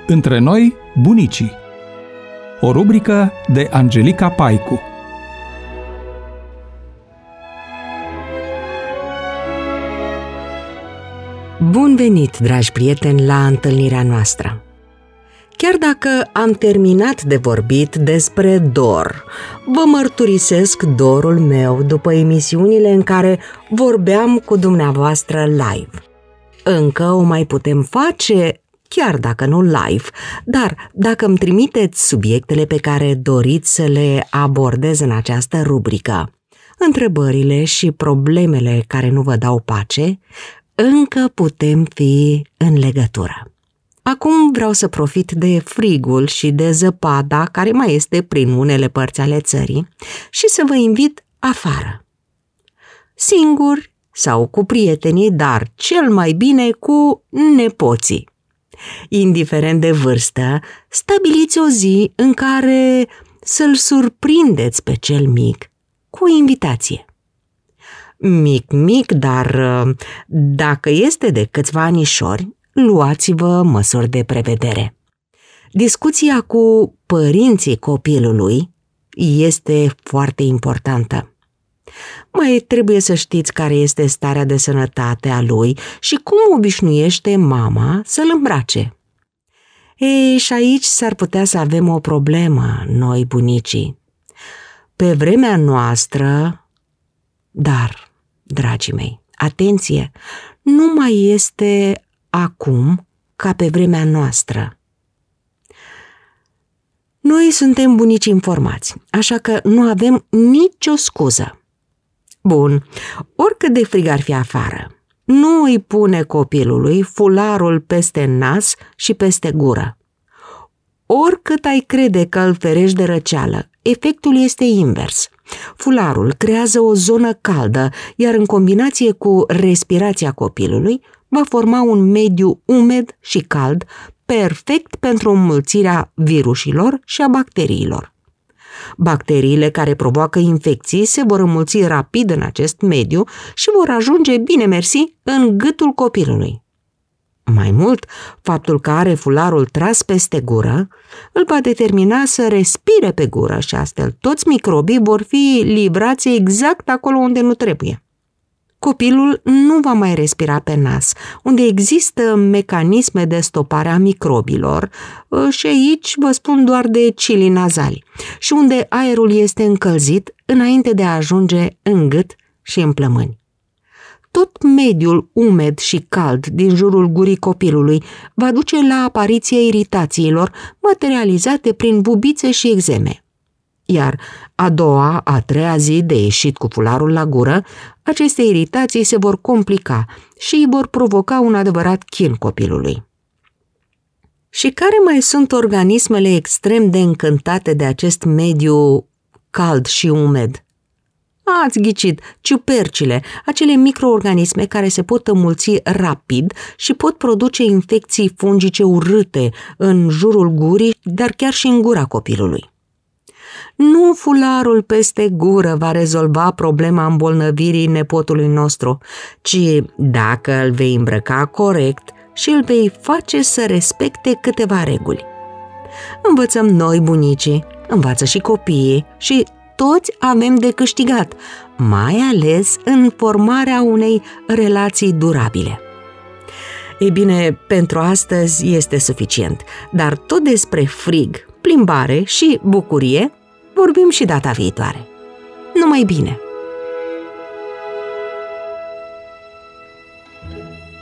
Între noi, bunicii. O rubrică de Angelica Paicu. Bun venit, dragi prieteni, la întâlnirea noastră! Chiar dacă am terminat de vorbit despre dor, vă mărturisesc dorul meu după emisiunile în care vorbeam cu dumneavoastră live. Încă o mai putem face, chiar dacă nu live, dar dacă îmi trimiteți subiectele pe care doriți să le abordez în această rubrică, întrebările și problemele care nu vă dau pace, încă putem fi în legătură. Acum vreau să profit de frigul și de zăpada care mai este prin unele părți ale țării și să vă invit afară. Singuri sau cu prietenii, dar cel mai bine cu nepoții. Indiferent de vârstă, stabiliți o zi în care să-l surprindeți pe cel mic cu o invitație. Mic, dar dacă este de câțiva anișori, luați-vă măsuri de prevedere. Discuția cu părinții copilului este foarte importantă. Mai trebuie să știți care este starea de sănătate a lui și cum obișnuiește mama să-l îmbrace. Ei, și aici s-ar putea să avem o problemă, noi bunicii. Pe vremea noastră, dar, dragii mei, atenție, nu mai este acum ca pe vremea noastră. Noi suntem bunici informați, așa că nu avem nicio scuză. Bun, oricât de frig ar fi afară, nu îi pune copilului fularul peste nas și peste gură. Oricât ai crede că îl ferești de răceală, efectul este invers. Fularul creează o zonă caldă, iar în combinație cu respirația copilului, va forma un mediu umed și cald, perfect pentru înmulțirea virusilor și a bacteriilor. Bacteriile care provoacă infecții se vor înmulți rapid în acest mediu și vor ajunge, bine mersi, în gâtul copilului. Mai mult, faptul că are fularul tras peste gură îl va determina să respire pe gură și astfel toți microbii vor fi livrați exact acolo unde nu trebuie. Copilul nu va mai respira pe nas, unde există mecanisme de stopare a microbilor și aici vă spun doar de cilii nazali, și unde aerul este încălzit înainte de a ajunge în gât și în plămâni. Tot mediul umed și cald din jurul gurii copilului va duce la apariția iritațiilor materializate prin bubițe și exeme. Iar a doua, a treia zi de ieșit cu fularul la gură, aceste iritații se vor complica și îi vor provoca un adevărat chin copilului. Și care mai sunt organismele extrem de încântate de acest mediu cald și umed? Ați ghicit, ciupercile, acele microorganisme care se pot înmulți rapid și pot produce infecții fungice urâte în jurul gurii, dar chiar și în gura copilului. Nu fularul peste gură va rezolva problema îmbolnăvirii nepotului nostru, ci dacă îl vei îmbrăca corect și îl vei face să respecte câteva reguli. Învățăm noi, bunicii, învață și copiii și toți avem de câștigat, mai ales în formarea unei relații durabile. Ei bine, pentru astăzi este suficient, dar tot despre frig, plimbare și bucurie vorbim și data viitoare. Numai bine!